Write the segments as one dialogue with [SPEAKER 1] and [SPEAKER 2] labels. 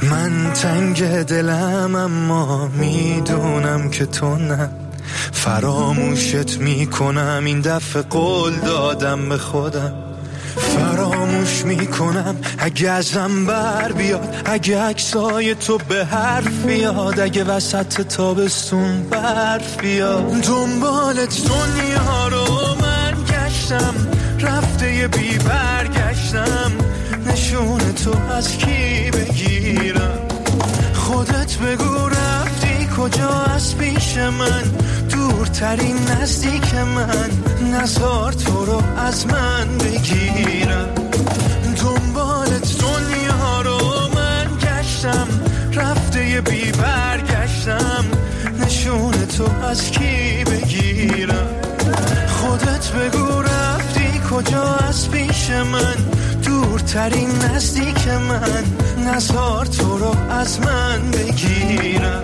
[SPEAKER 1] من تنگ دلم اما میدونم که تو نه، فراموشت میکنم این دفعه قول دادم به خودم، فراموش میکنم اگه ازم بر بیاد، اگه عکسای تو به حرف بیاد، اگه وسط تابستون برف بیاد. دنبالت دنیا رو من گشتم، رفته یه بی برگشتم، نشون تو از کی بگیرم؟ خودت بگو رفتی کجا از پیش من، دورترین نزدیک من، نزار تو رو از من بگیرم. دنبالت دنیا رو من گشتم، رفته یه بی برگشتم، نشون تو از کی بگیرم؟ خودت بگو رفتی کجا از پیش من، دورترین نزدیک من، نزار تو رو از من بگیرم.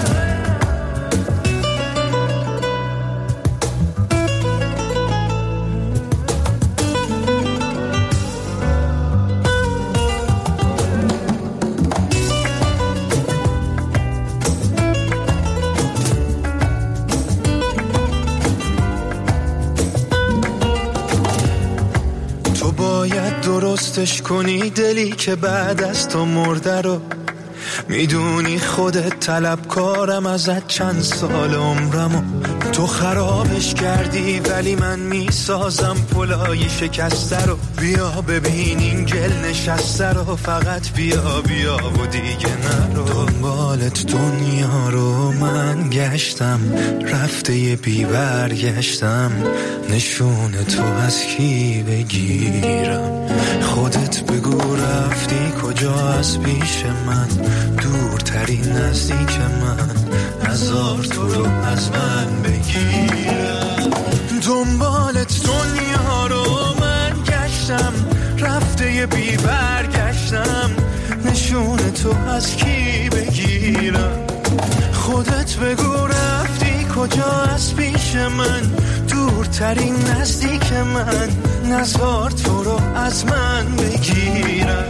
[SPEAKER 1] درستش کنی دلی که بعد از تو مرده رو، میدونی خودت طلبکارم ازت چند سال عمرمو، تو خرابش کردی ولی من میسازم پلای شکسته رو. بیا ببین این گل نشسته رو، فقط بیا بیا و دیگه نرو. دنبالت دنیا رو من گشتم، رفته یه بی برگشتم، نشون تو از کی بگیرم؟ خودت بگو رفتی کجا از پیش من، دورترین نزدیک من، نزار تو رو از من بگیرم. دنبالت دنیا رو من گشتم، رفته یه بی برگشتم، نشون تو از کی بگیرم؟ خودت بگو رفتی کجا از پیش من، دورترین نزدیک من، نزار تو رو از من بگیرم.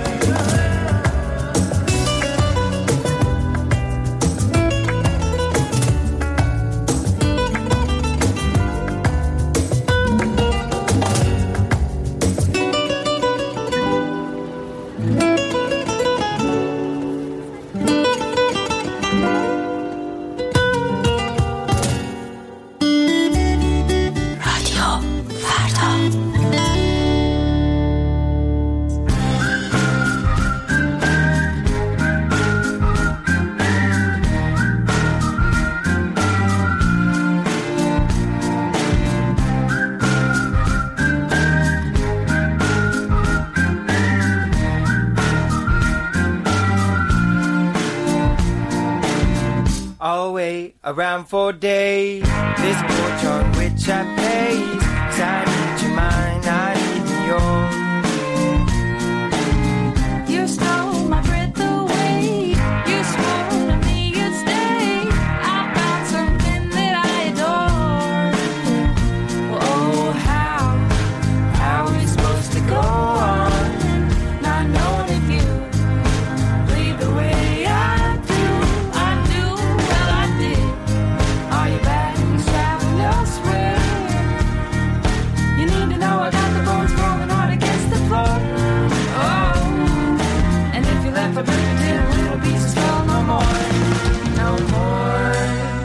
[SPEAKER 2] Around 4 days, this porch on which I pace, 'cause I need your mind, I need yours.
[SPEAKER 3] You stole my breath away, you swore to me you'd stay, I found something that I adore. Oh, how are we supposed to go on, not knowing if you leave the way I do, well I did. Are you back and traveling elsewhere? You need to know I got the bones rolling hard against the floor. Oh, and if you left a big little piece of skull, no more, no more.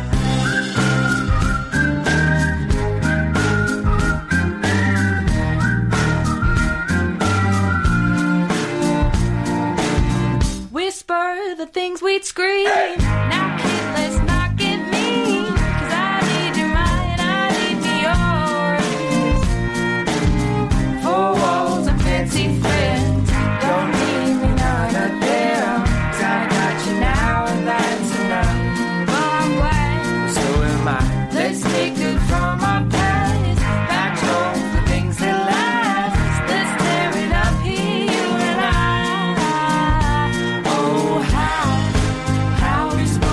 [SPEAKER 3] Whisper the things we'd scream. Hey! Now kid, let's not get mean, 'cause I need your mind, I need yours. 4 walls and fancy friends, don't need me now, not there, 'cause I got you now and that's enough. Well, I'm glad,
[SPEAKER 2] So am I.
[SPEAKER 3] let's take good from our past, back home for things that last. Let's tear it up here, you and I. Oh, how are we supposed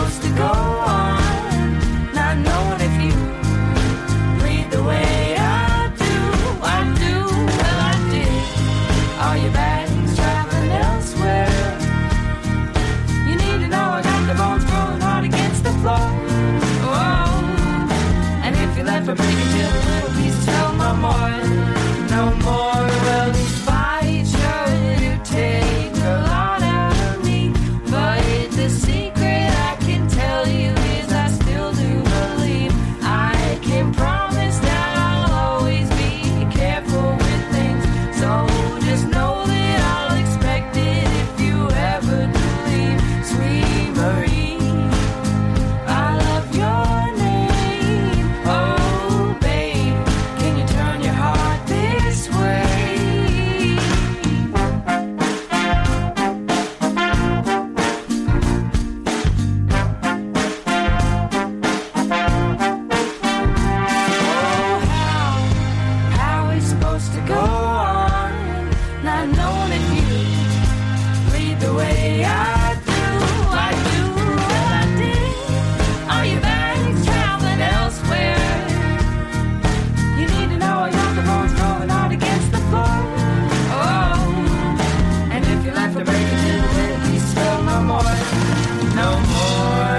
[SPEAKER 3] need the way I do. Well, I did. Are you back traveling elsewhere? You need to know your bones rolling hard against the floor. Oh, and if you left to break it to the he's still no more, no more.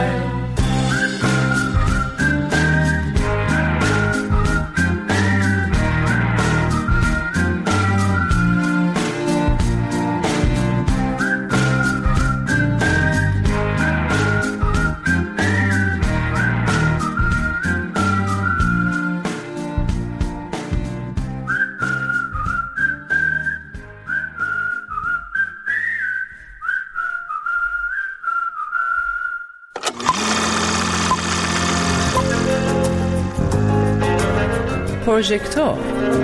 [SPEAKER 4] پروژکتور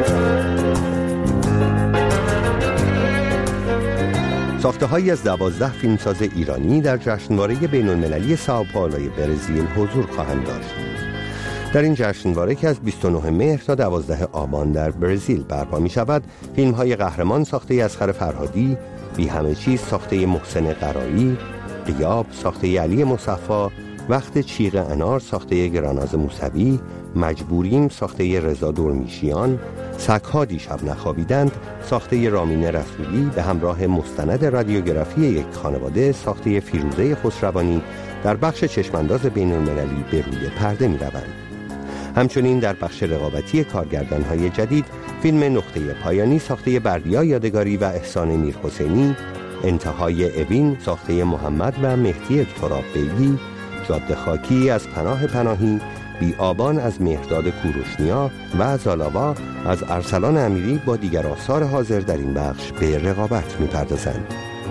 [SPEAKER 5] ساخته‌هایی از 12 فیلمساز ایرانی در جشنواره بین‌المللی سائوپائولوی برزیل حضور خواهند داشت. در این جشنواره که از 29 مهر تا 12 آبان در برزیل برپا می‌شود، فیلم‌های قهرمان ساخته اصغر فرهادی، بی همه چیز ساخته محسن قرایی، غیاب ساخته علی مصفی، وقت چیغ انار ساخته گراناز موسوی، مجبوریم ساخته رضا دورمیشیان، سگ‌ها دیشب نخوابیدند ساخته رامین رسولی به همراه مستند رادیوگرافی یک خانواده ساخته فیروزه خسروانی در بخش چشمانداز بین‌المللی به روی پرده می‌روند. همچنین در بخش رقابتی کارگردان‌های جدید فیلم نقطه پایانی ساخته بردیا یادگاری و احسان میرحسینی، انتهای اوین ساخته محمد و مهدی تراب‌بیگی، جاده خاکی از پناه پناهی، بی آبان از مهرداد کوروشنیا و زالاوا از ارسلان امیری با دیگر آثار حاضر در این بخش به رقابت می‌پردازند.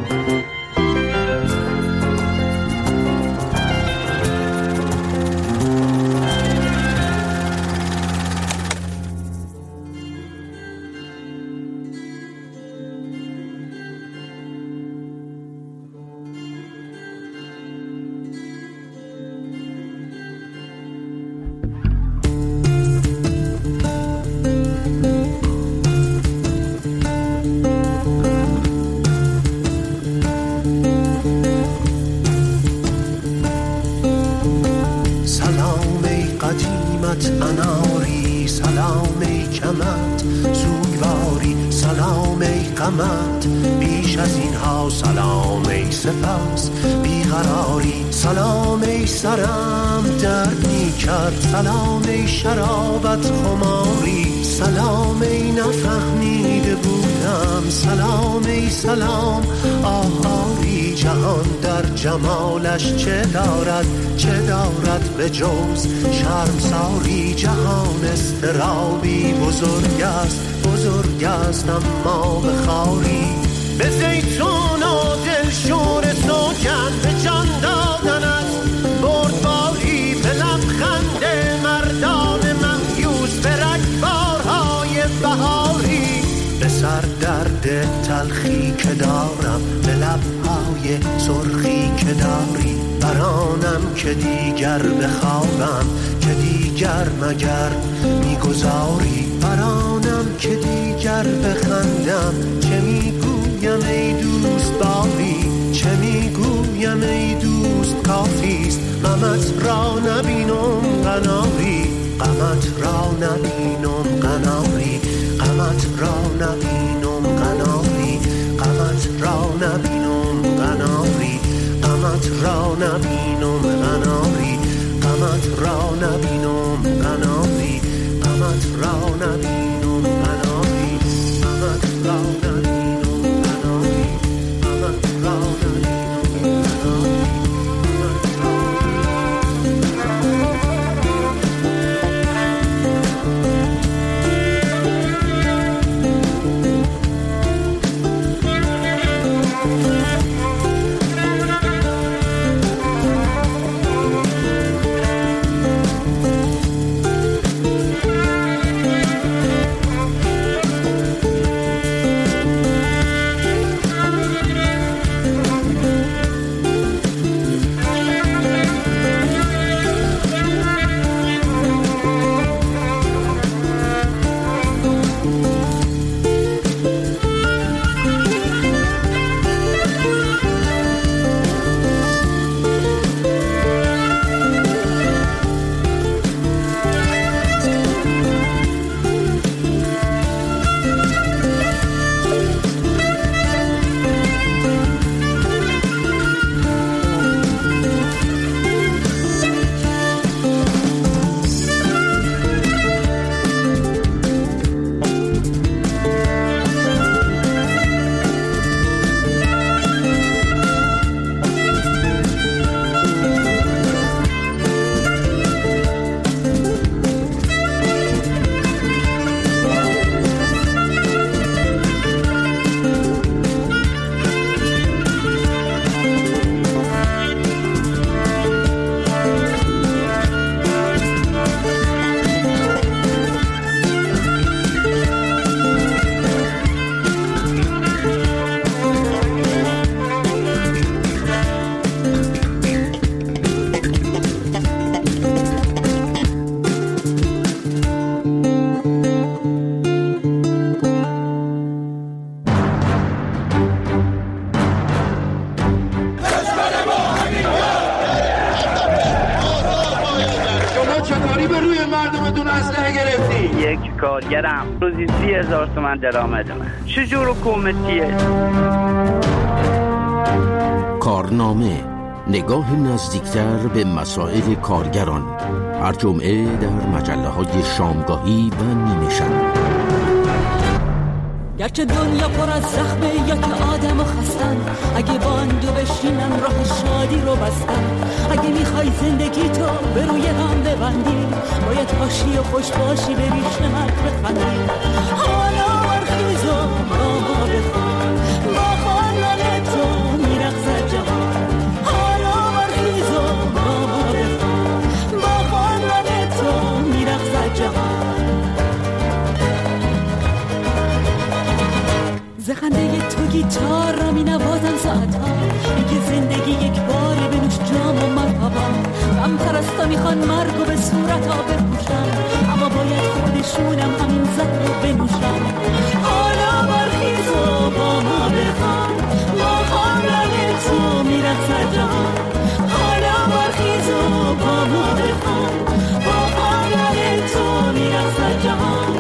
[SPEAKER 6] اناری سلام ای کمت سوگواری سلام ای قمت بیش از اینها سلام ای سپاس بیقراری سلام ای سرم درد می کرد سلام ای شرابت خماری سلام ای نفهمیده بودم سلام ای سلام آهاری جهان در جمالش چه دارد به جز شرمساری جهان استرابی بزرگ است اما به خاری به زیتون و دلشور سوکن به جان دادنت بردباری به لبخند مردان مهیوس به رگبارهای بهاری به سر درد تلخی که دارم به لبهای سرخی که داری برانم که دیگر بخوابم که دیگر مگر میگذاری برانم که دیگر بخندم چه میگویم ای دوست باری چه میگویم ای دوست کافیست غمت را نبینم قناری غمت را نبینم قناری غمت را نبینم قناری غمت را نبینم قناری غمت را نبینم قناری غمت را نبینم قناری غمت را نبینم قناری غمت را نبینم قناری غمت را نبینم قناری
[SPEAKER 7] مردمتون اسلحه گرفتی؟
[SPEAKER 8] یک کارگرم روزی 30,000 تومان درآمدمه. چجور حکومتیه؟
[SPEAKER 9] کارنامه، نگاه نزدیکتر به مسائل کارگران، هر جمعه در مجله‌های شامگاهی و نیمه شب.
[SPEAKER 10] گرچه دنیا پر از زخمه یا که آدم و خستن، اگه باندو بشینن راه شادی رو بستن. اگه میخوای زندگی تو به روی هم ببندی، باید باشی و خوش باشی به ریش مرد بخندی. حالا برخیز و با ما بخوان، با خواندن تو میرقصد جهان. حالا برخیز و با ما بخوان، با خواندن تو میرقصد جهان. زخنده تو گیتار را می نوازم ساعتها، میگه زندگی یک باری بنوش جام و مرحبا. غم پرستا میخوان مرگو به صورتا بپوشن، اما باید خودشونم همین زهر رو بنوشن. حالا برخیز و با ما بخوان، با خواندن تو میرقصد جهان. حالا برخیز و با ما بخوان، با خواندن تو میرقصد جهان.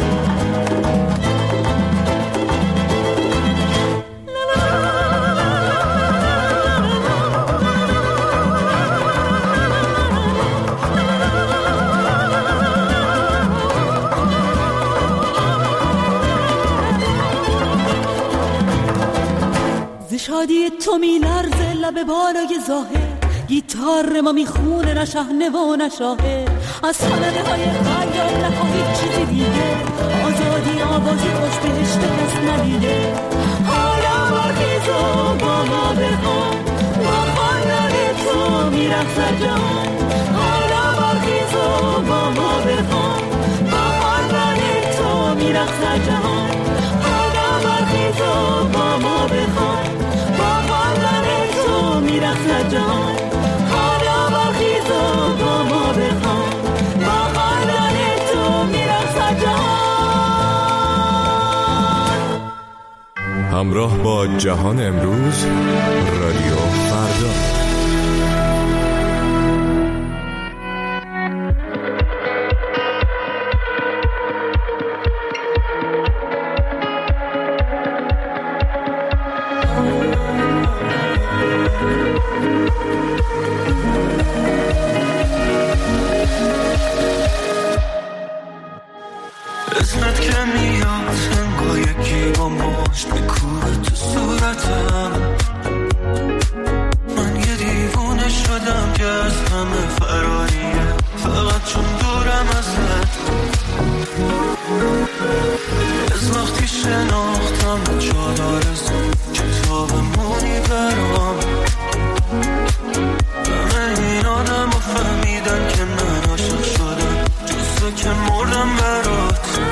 [SPEAKER 10] شادی تو می لرزه لب بالای ظاهر، گیتار ما میخونه نه شهنه و نه شاهه. از خانده های خیال نخواهید چیزی دیگه، آزادی آوازی خوش بهشت کس ندیده. حالا برخیز و با ما بخوان، با خواندن تو میرقصد جهان. حالا برخیز و با ما بخوان، با خواندن تو میرقصد جهان. حالا برخیز و با ما بخوان، میرقصد جهان. حالا برخیز و با ما بخوان، با خواندن تو میرقصد جهان.
[SPEAKER 1] همراه با جهان امروز، رادیو فردا.
[SPEAKER 11] اسمت که میاد انگار یکی با مشت میکوبه تو صورتم. من یه دیوونه شدم که از همه فراریه، فقط چون دورم ازت. از وقتی شناختم جا آرزو کتابمونی برام. همه این آدم رو فهمیدن که من عاشق شدم، جزه که مردم برات.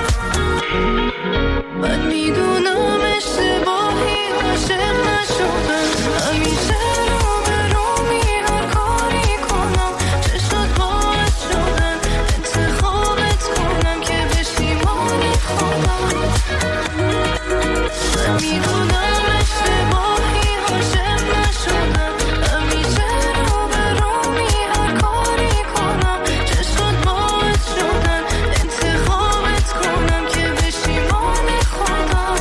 [SPEAKER 3] من میدونم اشتباهی عاشق نشدم، همیشه رو به رو هر کاری کنم چه شد باعث شدن انتخابت کنم که پشیمانی خودم. من میدونم اشتباهی عاشق نشدم، همیشه رو به رو هر کاری کنم چه شد باعث شدن انتخابت کنم که پشیمانی خودم.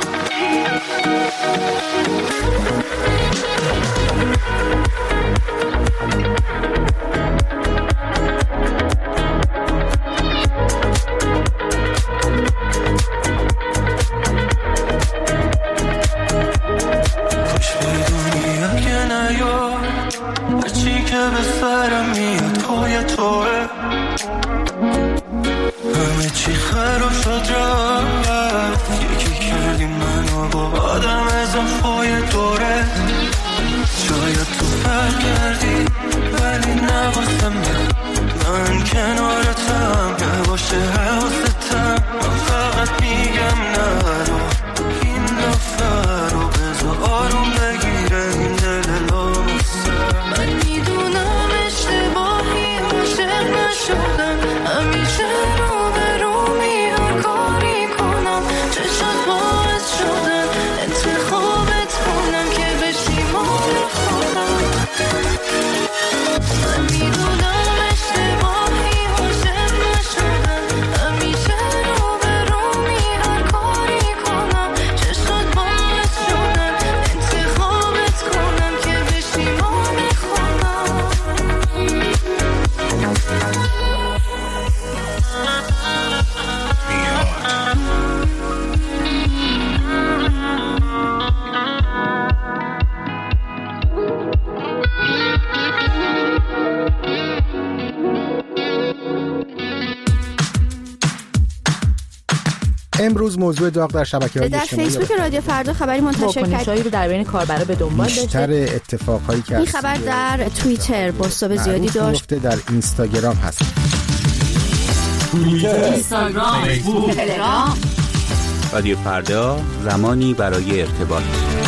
[SPEAKER 11] کاش بدونی اگه نیاد هرچی که به سرم میاد پای توه. همه چی خراب شد رفت، یکی کردی منو با آدم اضافه دوره. شاید تو فرق کردی ولی نواسم من کنارتم، نباشه حواستم. من فقط میگم نرو این دفعه رو، بذار آروم بگیره این دل لامسه.
[SPEAKER 3] من میدونم اشتباهی عاشق نشدم، همیشه رو به رو هر کاری
[SPEAKER 12] امروز موضوع داغ در شبکه‌های
[SPEAKER 13] در
[SPEAKER 12] اجتماعی
[SPEAKER 13] فیسبوک رادیو فردا خبری منتشر کرد.
[SPEAKER 10] واکنش‌هایی رو در بین کاربرا به دنبال داشته.
[SPEAKER 12] بیشتر اتفاقهایی که
[SPEAKER 13] این خبر در توییتر بازتاب زیادی داشت.
[SPEAKER 12] در اینستاگرام هست.
[SPEAKER 10] اینستاگرام، فیسبوک، تلگرام.
[SPEAKER 14] رادیو فردا، زمانی برای ارتباط.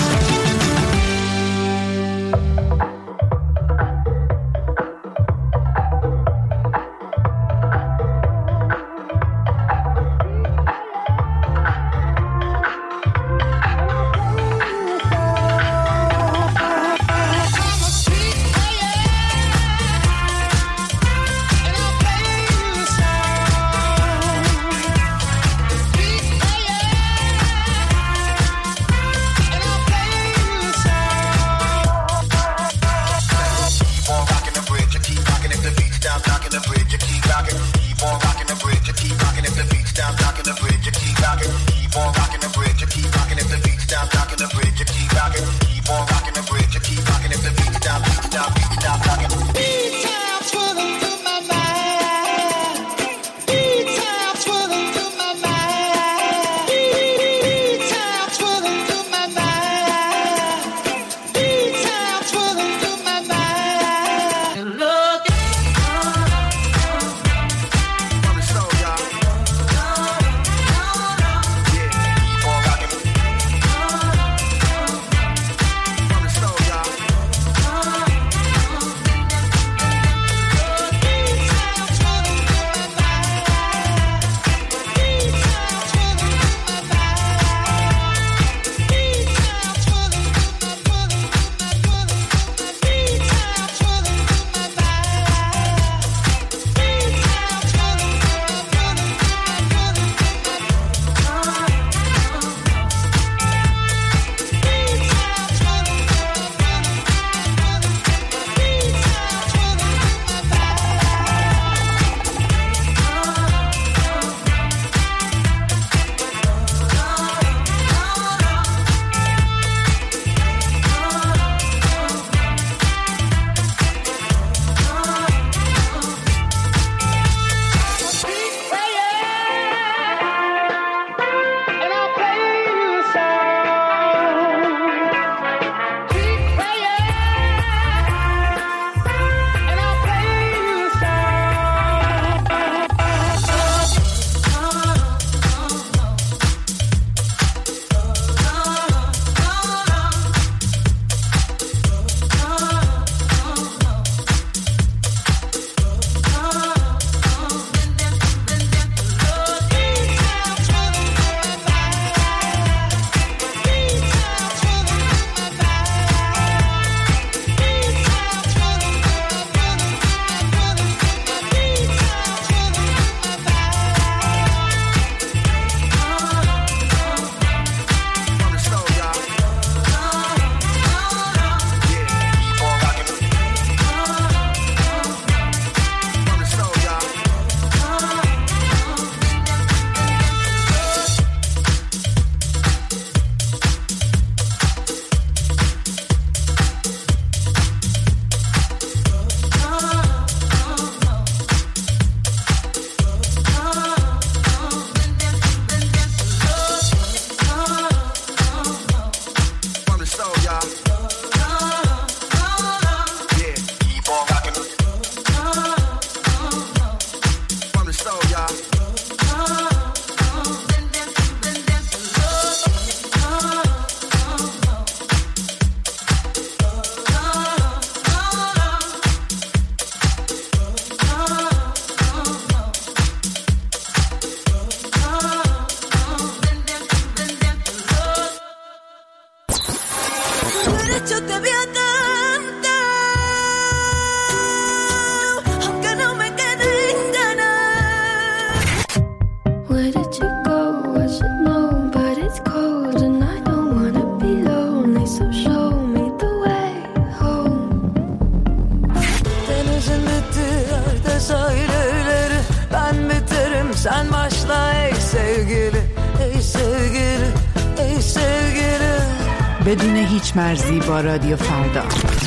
[SPEAKER 11] Sen başla ey sevgili, ey sevgili, ey sevgili.
[SPEAKER 4] بدون هیچ مرزی با رادیو فردا.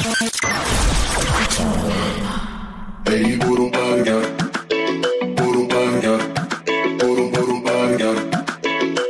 [SPEAKER 15] ای برو برگرد، برو برگرد، برو برگرد.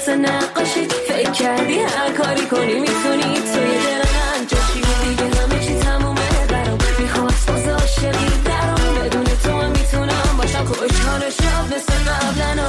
[SPEAKER 3] مثل نقاشی فکر کردی هر کاری کنی میتونی توی دل من جاشی دیگه همه چی تمومه برام میخواست باز عاشقی درام بدون تو هم میتونم باشم خوشحال شب مثل قبلنا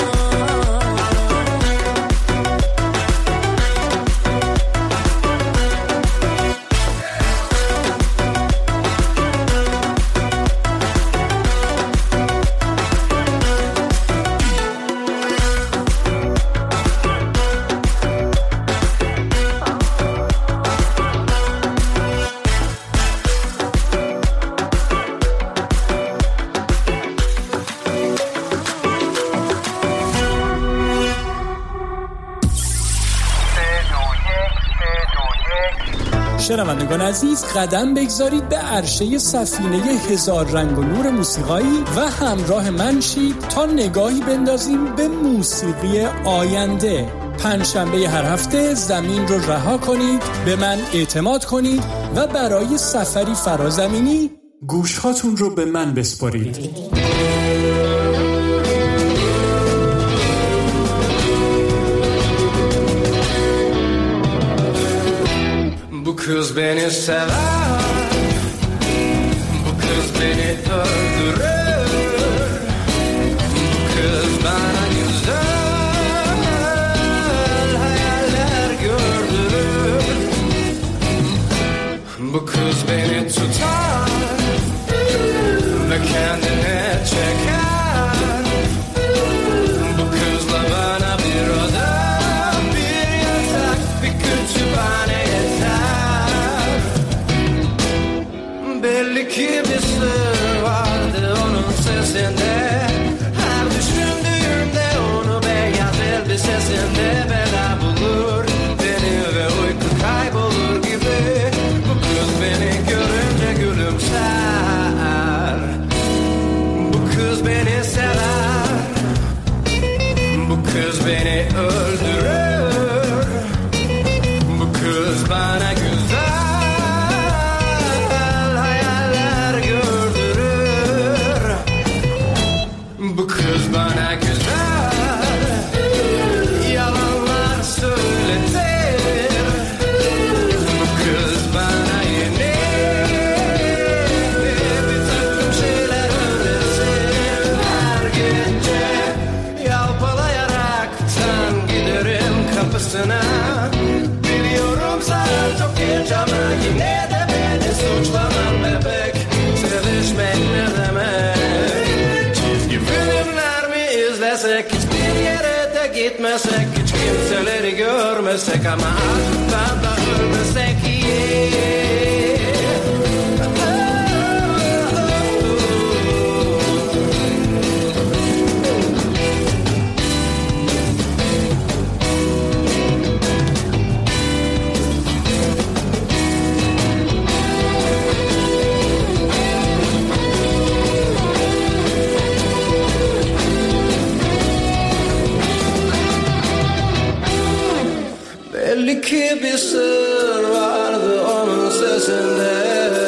[SPEAKER 16] شنوندگان عزیز، قدم بگذارید به عرشه سفینه هزار رنگ و نور موسیقایی و همراه من شید تا نگاهی بندازیم به موسیقی آینده. پنجشنبه هر هفته زمین رو رها کنید، به من اعتماد کنید و برای سفری فرازمینی گوشهاتون رو به من بسپارید.
[SPEAKER 11] Bu kız beni sever, bu kız beni öldürür, bu kız bana güzel hayaller gördürür, bu kız beni tutar ve kendine çeker, bu kızla bana bir oda, bir yatak, bir kütüphane belli ki bir sır vardı onun sesinde. Her düşündüğümde onu beyaz elbisesinde bela bulur beni ve uyku kaybolur gibi. Bu kız beni görünce gülümser, bu kız beni sever, bu kız beni öldürür, bu kız bana güzel bu kız bana güzel yalanlar söyletir, bu kız bana yeni bir takım şeyler öğretir. Her gece yalpalayaraktan giderim kapısına, biliyorum sen çok genç ama yine de beni suçlamam bebek, sevişmek ne demek? Filmler mi izlesek, hiçbir yere de gitmesek, hiç kimseleri görmesek ama aşktan da ölmesek iyi. Belli ki bir sır vardı onun sesinde.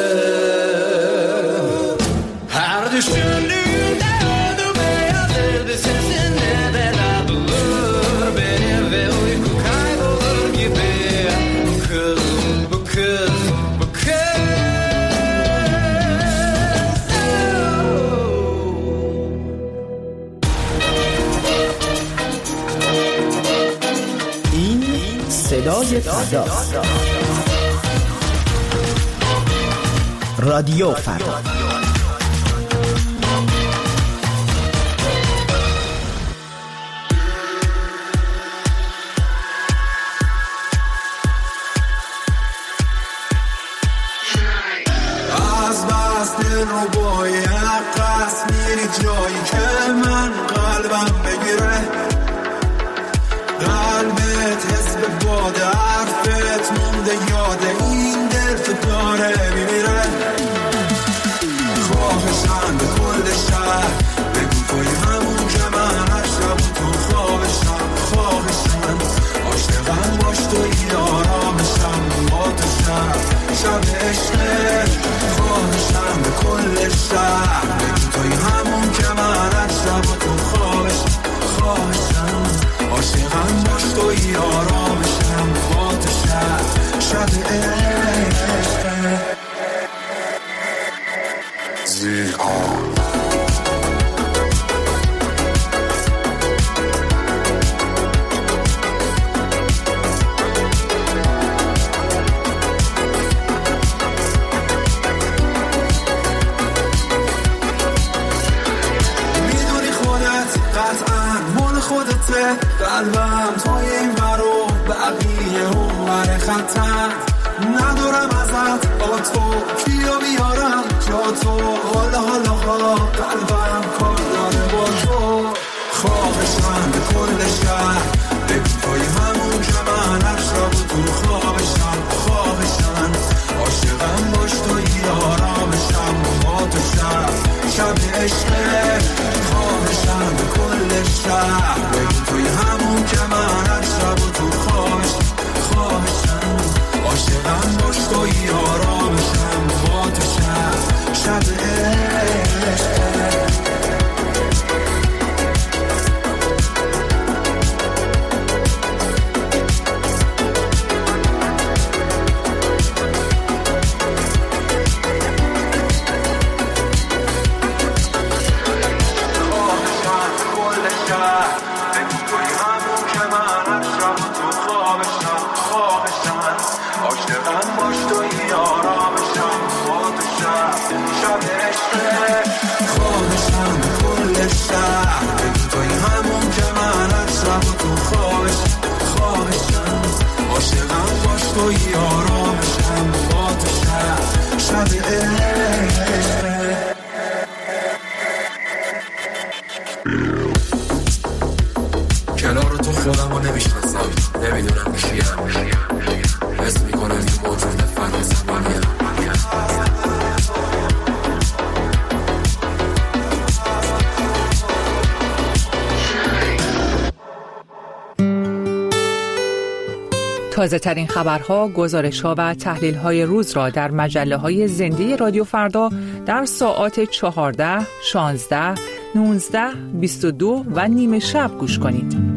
[SPEAKER 11] Her düşündüğümde onu beyaz elbisesinde bela bulur beni ve uyku kaybolur gibi. Bu kız, bu kız, bu kız.
[SPEAKER 17] صدای فردا، رادیو فردا.
[SPEAKER 1] از بس دل رو باید قصد میری جایی که من قلبم بگیره، قلبت حس به باد حرفت مونده یاد این دل تو داره میمیره. خواهشم به کل شهر بگو توی همون که من هر شب تو خوابشم. خواهشم عاشقم باش توی آرامشم با تو شب عشقه. خواهشم به کل شهر بگو توی همون که من قلبم تا این برو بقیه اونور خطر ندارم ازت با تو کیو بیارم جا تو حالا قلبم کار داره با تو خوابشم به کل شهر بگو توی همون که من عشق و تو خوابشم عاشقم باش توی آرامشم با تو شب عشقه خوابشم به کل شهر بگو توی همون که من عشق و تو خوابشم عاشقم باش توی آرامشم با تو شب عشقه توی آرامشم با تو شب کنار تو خودم رو نمیشناسم نمیدونم کیم حس میکنم یه موجود فنا زمانیم
[SPEAKER 18] تازه ترین خبرها، گزارش‌ها و تحلیل‌های روز را در مجله‌های زنده رادیو فردا در ساعات 14، 16، 19، 22 و نیم شب گوش کنید.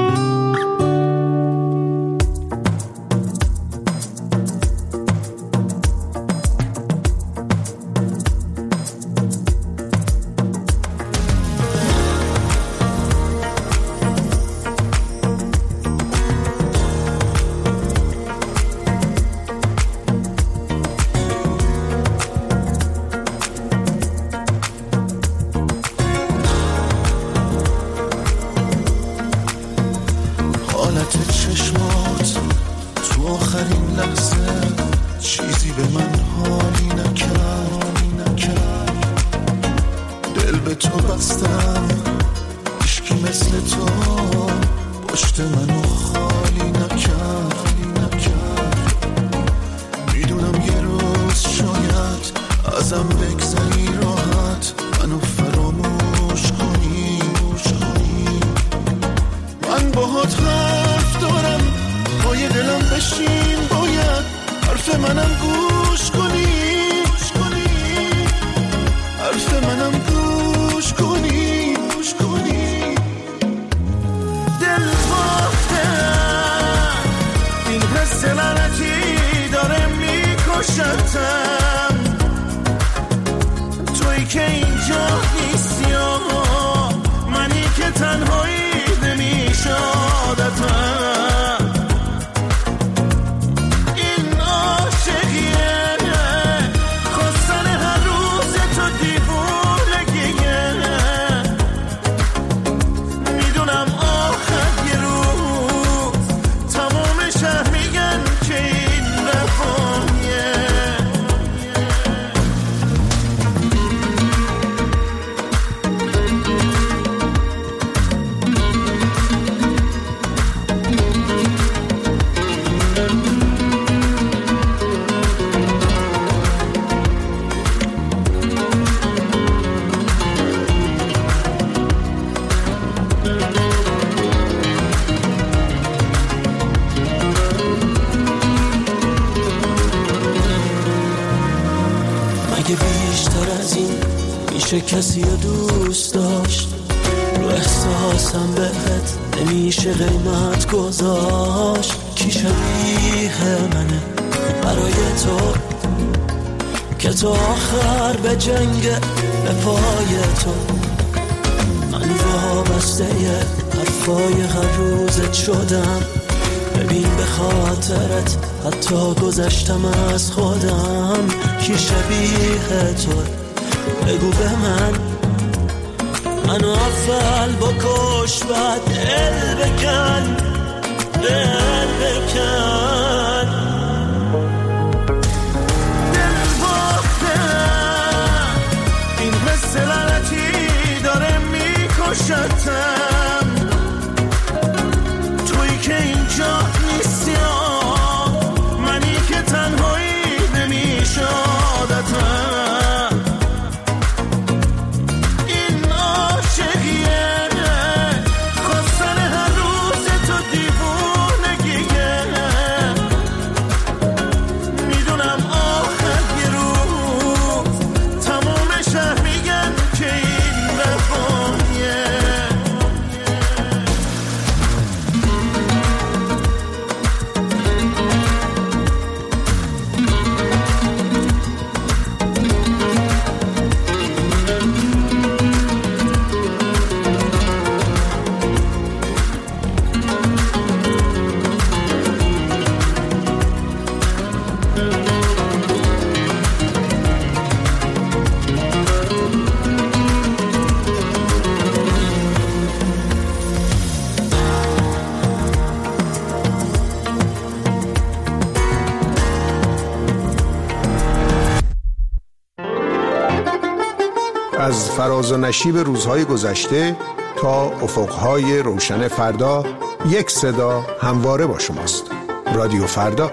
[SPEAKER 6] توی که اینجا نیستی منی که تنهایی نمیشه عادتم این عاشقیه خواستن هر روز تو دیوونگیه میدونم آخر یه روز تمام شهر میگن که این رفایه بیشتر از این میشه کسی رو دوست داشت رو احساسم بهت نمیشه قیمت گذاشت کی شبیه منه برای تو که تو آخر به جنگ به پای تو. من وابسته حرفای هر روزت شدم. ببین به خاطرت حتی گذشتم از خودم. کی شبیه تو بگو به منو اول بکش بعد دل بکن، دل بکن.
[SPEAKER 1] دل باختم این حس لعنتی داره میکشتم. تویی که اینجا نیستی، منی که تنهایی نمیشه عادتم. این عاشقیه خواستن هر روز تو دیوونگیه. میدونم آخر یه روز تمام شهر میگن که این وفایه.
[SPEAKER 19] از فراز و نشیب روزهای گذشته تا افقهای روشن فردا، یک صدا همواره با شماست. رادیو فردا.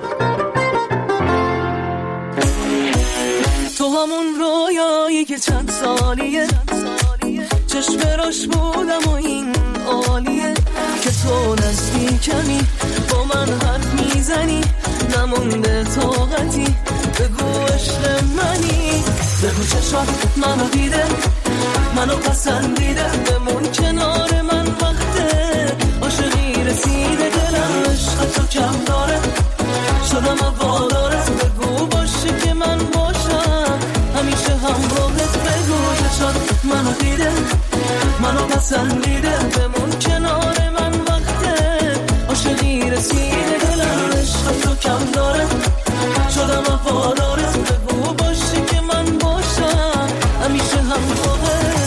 [SPEAKER 6] تو همون رویایی که چند سالیه چشم راش بودم و این عالیه که تو نزدیکمی با من حرف میزنی نمونده طاقتی بگو عشق منی بگو چشات منو دیده منو پسندیده بمون کنار من وقته عاشقی رسیده دلم عشق تو کم داره شدم واداره بگو باشه که من باشم همیشه همراهت بگو چشات منو دیده منو پسندیده بمون کنار من وقته عاشقی رسیده دلم عشق تو کم داره شدم وفاداره بگو باشه که من باشم همیشه همراهت.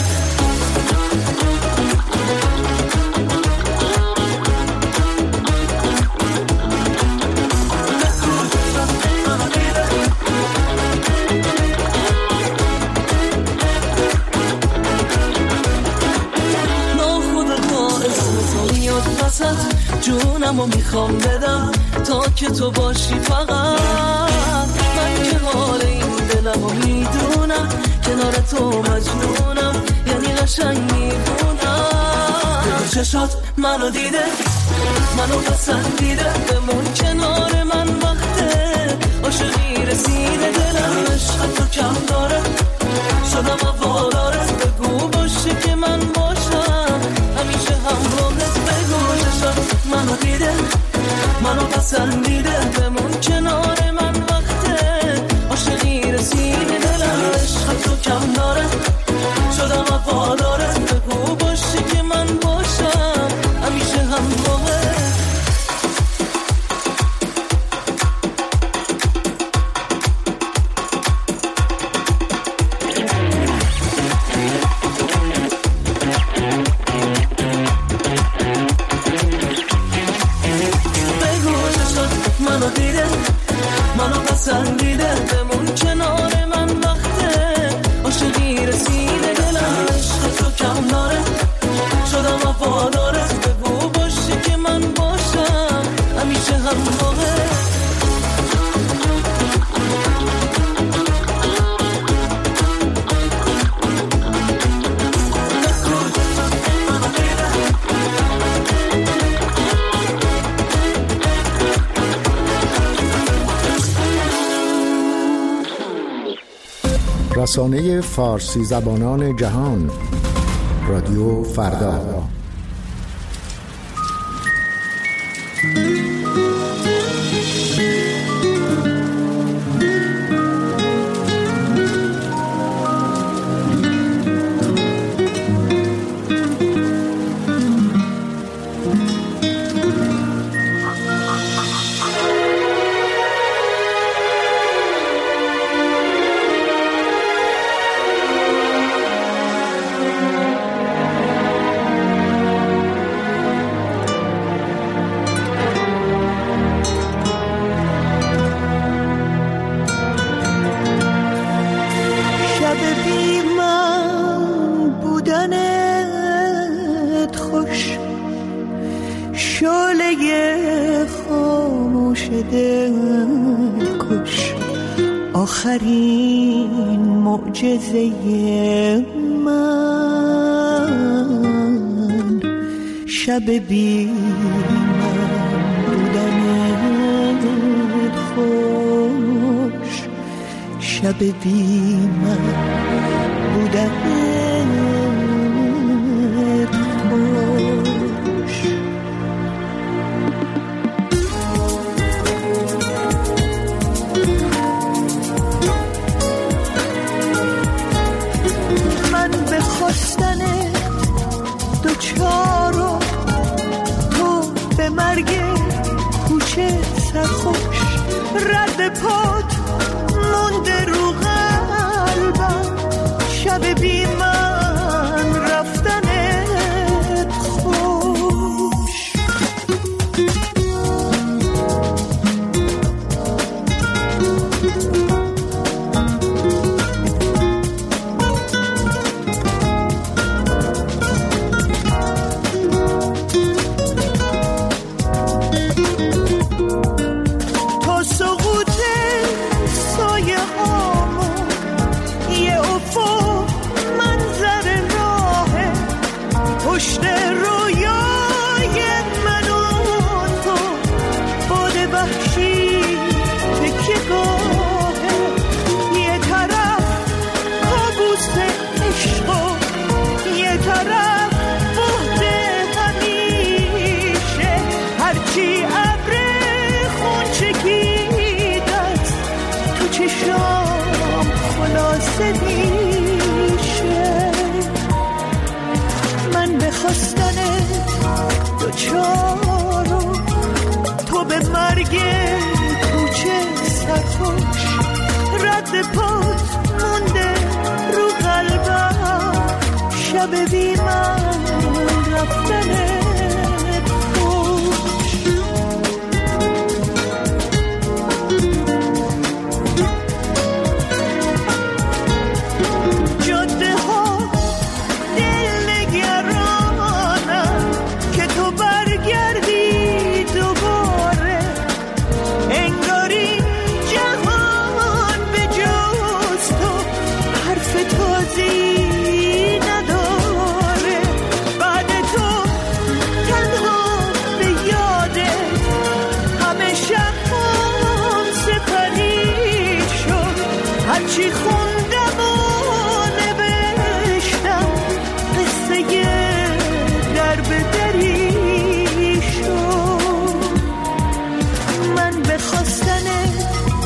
[SPEAKER 6] جونمو میخوام بدم تا که تو باشی فقط من که حال این دلمو میدونم کنار تو مجنونم یعنی قشنگ میبونم چشات منو دیده منو پسندیده بمون کنار من وقته عاشقی رسیده دلم عشق تو کم داره شدم وفاداره بگو باشه که من باشم همیشه همراهت بگو چشات منو دیده منو پسندیده بمون کنار من وقته عاشقی رسیده دلم عشق تو کم داره شدم وفاداره بگو باشه که من باشم همیشه همراهت. منو پسندیده بمون کنار من وقته عاشقی رسیده دلم عشق تو کم داره شدم وفاداره بگو باشه که من باشم همیشه همراهت.
[SPEAKER 12] رسانه فارسی زبانان جهان رادیو فردا.
[SPEAKER 20] بودنت خوش، شعله خاموش دل کش، آخرین معجزه من، شب بی من بودنت خوش، شب بی من بودنت خوش. من به خواستن دوچارو، تو به مرگ کوچه سرخوش، رد پات مونده رو قلبم، شب بی من رفتنت خوش. تا سقوط سایه هامو یه افق منظر راهه، پشت رویای من و تو باد وحشی تکیه گاهه، یه طرف کابوس عشق و یه طرف بهت همیشه، هرچی ابر خون چکیدست تو چشام خلاصه میشه. من به خواستنت دوچارو، تو به مرگ کوچه سرخوش، رد پات مونده رو قلبم، شب بی من رفتنت خوش. جاده ها دل نگرانم که تو برگردی دوباره، انگار این جهان به جز تو حرف تازی نداره. بعد تو تنها به یادت همه شبم سپری شد، هرچی خوندم و نوشتم قصه در به دری شد. من به خواستنت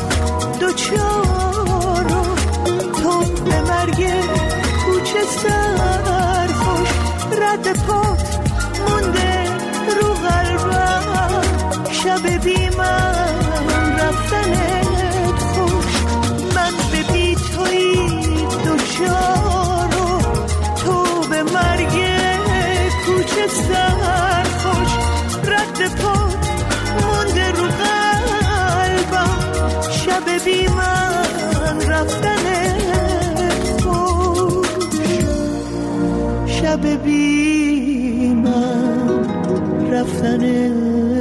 [SPEAKER 20] دوچارو، تو به مرگ کوچه سرخوش، رد پات مونده رو قلبم، شب بی من رفتنت خوش. من به بی توی دوچارو، تو به مرگ کوچه سرخوش، رد پات مونده رو قلبم، شب بی من رفتنت خوش، شب بی من رفتنت